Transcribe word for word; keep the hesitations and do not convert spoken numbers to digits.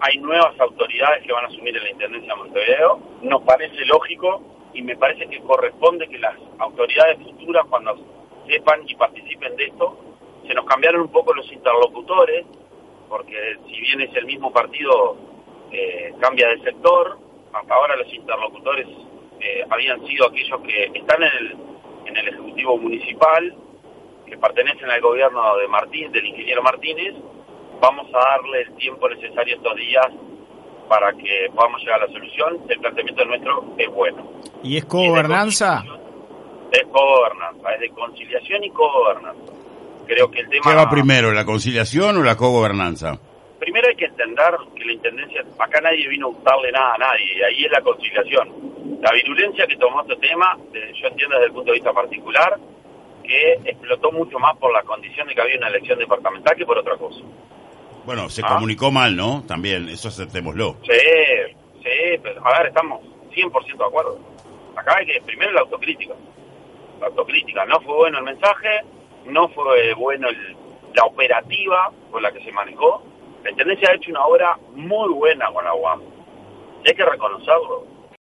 hay nuevas autoridades que van a asumir en la Intendencia de Montevideo. Nos parece lógico y me parece que corresponde que las autoridades futuras, cuando sepan y participen de esto, se nos cambiaron un poco los interlocutores, porque si bien es el mismo partido, eh, cambia de sector. Hasta ahora los interlocutores eh, habían sido aquellos que están en el, en el Ejecutivo Municipal, que pertenecen al gobierno de Martín, del ingeniero Martínez. Vamos a darle el tiempo necesario estos días para que podamos llegar a la solución. El planteamiento nuestro es bueno. ¿Y es cogobernanza? Es cogobernanza, es de conciliación y cogobernanza. Creo que el tema... ¿Qué va primero, la conciliación o la cogobernanza? Primero hay que entender que la Intendencia, acá nadie vino a gustarle nada a nadie, y ahí es la conciliación. La virulencia que tomó este tema, yo entiendo desde el punto de vista particular, que explotó mucho más por la condición de que había una elección departamental que por otra cosa. Bueno, se ¿Ah? comunicó mal, ¿no? También, eso aceptémoslo. Sí, sí, pero a ver, estamos cien por ciento de acuerdo. Acá hay que, primero la autocrítica. La autocrítica, no fue bueno el mensaje, no fue bueno el, la operativa con la que se manejó. La Intendencia ha hecho una obra muy buena con la U A M. Y hay que reconocerlo.